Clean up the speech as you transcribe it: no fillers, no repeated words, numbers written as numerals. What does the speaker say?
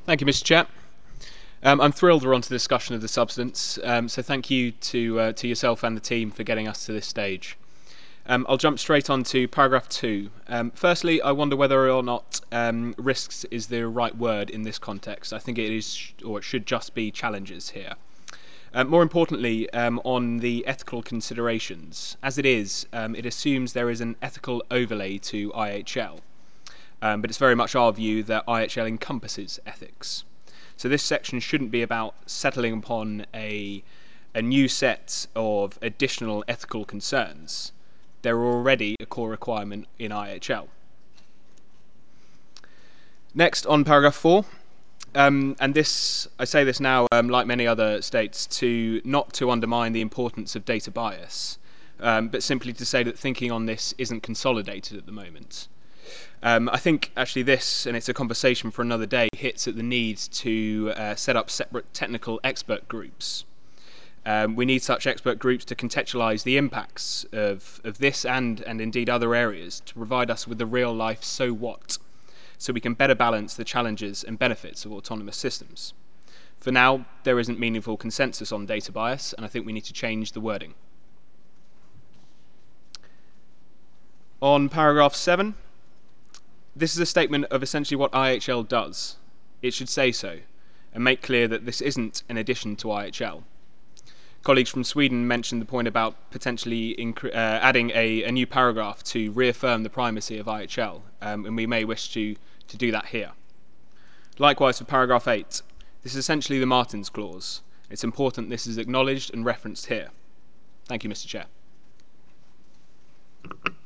Thank you, Mr. Chair. I'm thrilled we're on to the discussion of the substance, so thank you to yourself and the team for getting us to this stage. I'll jump straight on to paragraph 2. Firstly, I wonder whether or not risks is the right word in this context. I think it is, or it should just be challenges here. More importantly, on the ethical considerations. As it is, it assumes there is an ethical overlay to IHL, but it's very much our view that IHL encompasses ethics. So this section shouldn't be about settling upon a new set of additional ethical concerns. They're already a core requirement in IHL. Next, on paragraph 4, and this, I say this now, like many other states, not to undermine the importance of data bias, but simply to say that thinking on this isn't consolidated at the moment. I think actually this, and it's a conversation for another day, hits at the need to set up separate technical expert groups. We need such expert groups to contextualise the impacts of this and indeed other areas to provide us with the real life so what, so we can better balance the challenges and benefits of autonomous systems. For now, there isn't meaningful consensus on data bias, and I think we need to change the wording. On paragraph 7, this is a statement of essentially what IHL does. It should say so, and make clear that this isn't an addition to IHL. Colleagues from Sweden mentioned the point about potentially adding a new paragraph to reaffirm the primacy of IHL, and we may wish to do that here. Likewise for paragraph 8, this is essentially the Martins clause. It's important this is acknowledged and referenced here. Thank you, Mr. Chair.